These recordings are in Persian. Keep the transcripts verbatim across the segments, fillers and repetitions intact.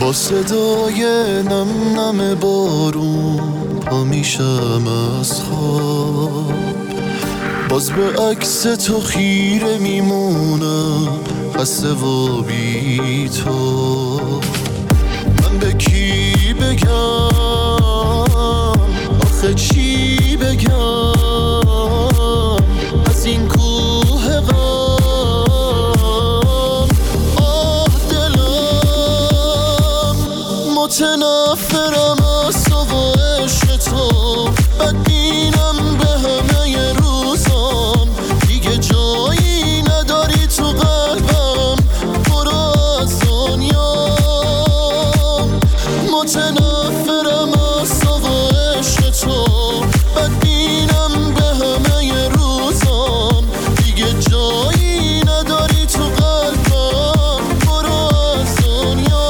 با صدای نم نم بارون پا میشم از خواب، باز به عکس تو خیره میمونم، خسته و بی تو. من به کی بگم آخه چی بگم از این کوه غم؟ آه دلم متنفرم از تو و عشق تو، بدبینم به همه روزام، دیگه جایی نداری تو قلبم، برو از دنیا. متنفرم از تو و عشق تو، بدبینم به همه روزام، دیگه جایی نداری تو قلبم، برو از دنیا.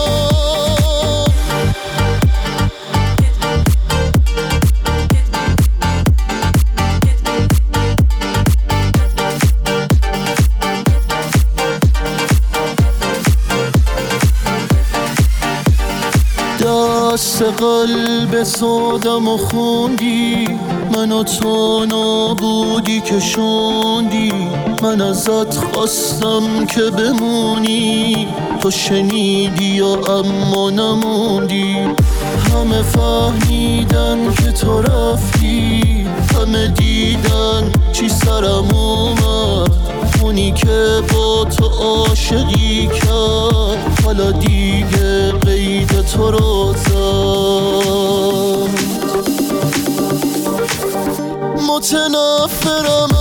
دست قلب سادم و خوندی، من و تو نابودی که شوندی، من ازت خواستم که بمونی، تو شنیدی یا اما نموندی. همه فهمیدن که تو رفتی، همه دیدن چی سرم اومد، اونی که با تو عاشقی کرد حالا دیگه قید تو رو زد. متنفرم